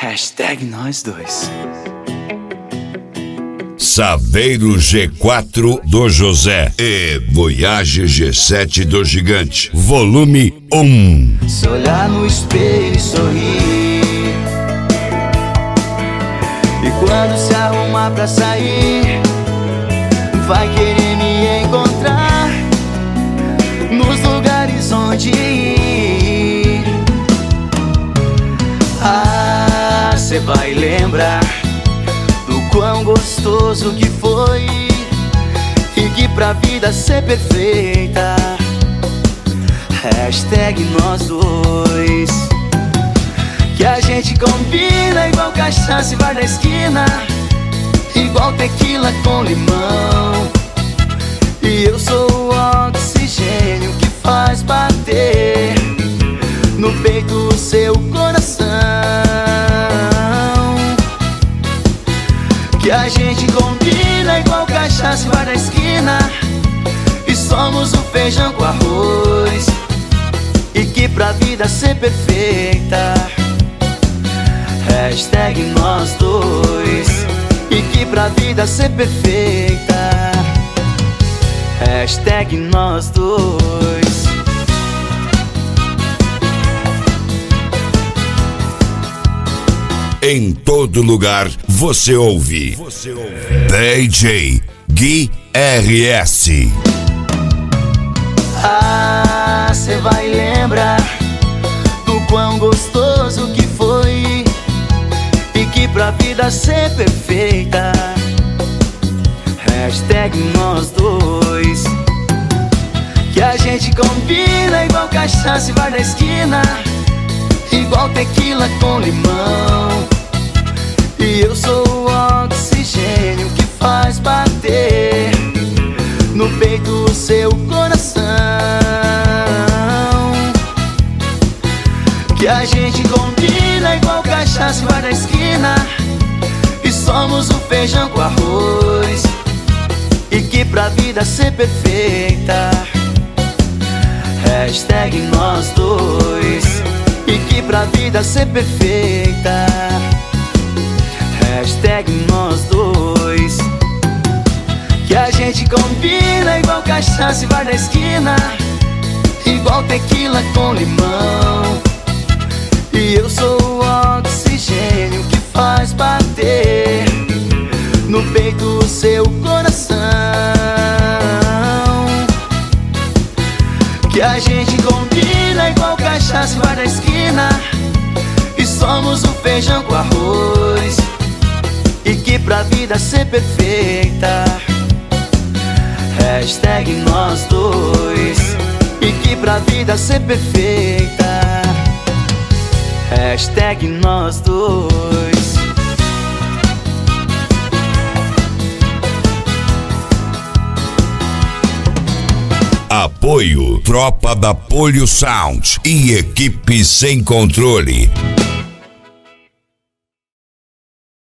Hashtag nós dois. Saveiro G4 do José e Voyage G7 do Gigante, volume 1. Se olhar no espelho e sorrir, e quando se arrumar pra sair, vai querer me encontrar nos lugares onde ir. Ah, cê vai lembrar do quão gostoso que foi, e que pra vida ser perfeita, hashtag nós dois. Que a gente combina igual cachaça e bar da esquina, igual tequila com limão. E eu sou o oxigênio que faz bater no peito o seu coração. Que a gente combina igual cachaça e bar da esquina, e somos o feijão com arroz. E que pra vida ser perfeita, hashtag nós dois. E que pra vida ser perfeita, hashtag nós dois. Em todo lugar você ouve DJ Gui RS. Ah, cê vai lembrar do quão gostoso que foi, e que pra vida ser perfeita, hashtag nós dois. Que a gente combina igual cachaça e bar da esquina, igual tequila com limão. E eu sou o oxigênio que faz bater no peito o seu coração. Que a gente combina igual cachaça e bar da esquina, e somos o feijão com arroz. E que pra vida ser perfeita, hashtag nós dois. E que pra vida ser perfeita, hashtag nós dois. Que a gente combina igual cachaça e bar da esquina, igual tequila com limão. E eu sou o oxigênio que faz bater no peito o seu coração. Que a gente combina igual cachaça e bar da esquina, e somos o feijão com arroz. E que pra vida ser perfeita, hashtag nós dois. E que pra vida ser perfeita, hashtag nós dois. Apoio Tropa da Polio Sound e equipe sem controle.